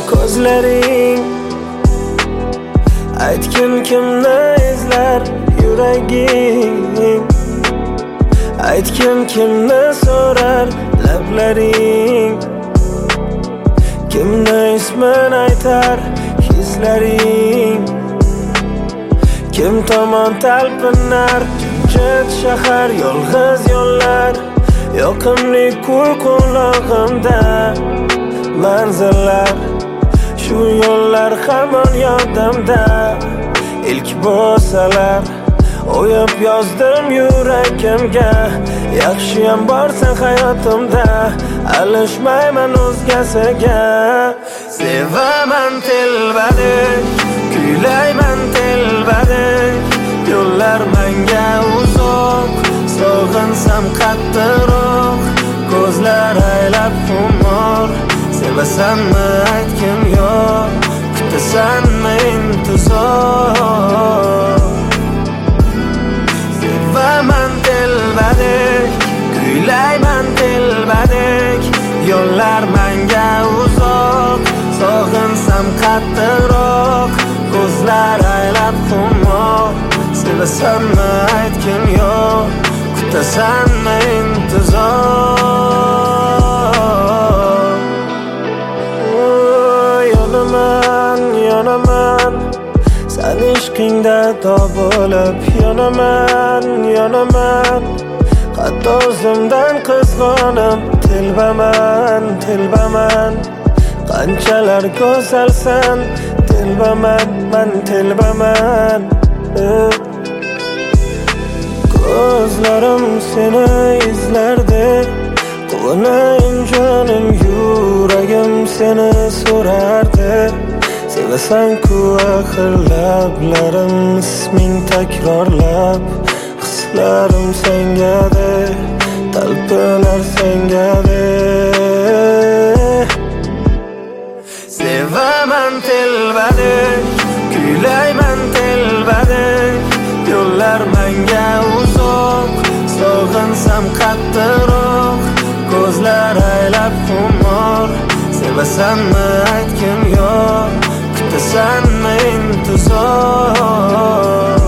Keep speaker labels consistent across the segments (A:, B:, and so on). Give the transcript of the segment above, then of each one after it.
A: ko'zlaring. Aytgin kimni izlar yuraging. Aytgin kimni so'rar lablaring. Kimni ismin aytar hislaring. Kim tomon talpinar jimjit shahar, yolg'iz yo'llar, yoqimli kuy qulog'imda manzillar. Shu yo'llar hamon yodimda, ilk bo'lsalar o'yib yozdim yuragimga. Yaxshiyam borsan hayotimda, alishmayman o'zgasiga. Sevaman telbadek, kuylayman telbadek. Yo'llar menga uzoq, sog'insam qattiqroq. Ko'zlar aylab xumor, sevasanmi aytgin yo'q, kutasanmi intizor. Sevaman telbadek, kuylayman telbadek. Yo'llar menga uzoq, sog'insam qattiqroq. Ko'zlar aylab xumor, sevasanmi aytgin yo'q, kutasanmi intizor. Yonaman, yonaman, sen ishqingda topilib. Yonaman, yonaman, hatto o'zimdan qizg'onib. Telbaman, telbaman, qanchalar go'zalsan. Telbaman, men telbaman. Ko'zlarim seni izlardi, quvonayim jonim, yuragim seni so'rardi. Sevasan-ku axir lablarim isming takrorlab. Hislarim sengade, talpinar sengade. Sevaman telbadek, kuylayman telbadek. Yo'llar menga uzoq, sog'insam qattiqroq. Ko'zlar aylab xumor, sevasanmi aytgin yo'q, kutasanmi intizor.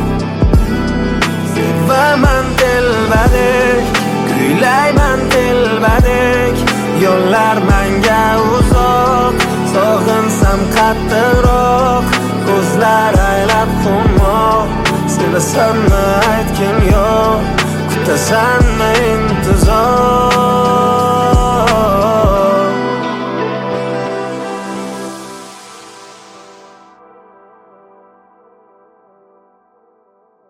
A: Sevaman telbadek, kuylayman telbadek. Yo'llar menga uzoq, sog'insam qattiqroq. Ko'zlar aylab xumor, sevasanmi aytgin yo'q, kutasanmi intizor.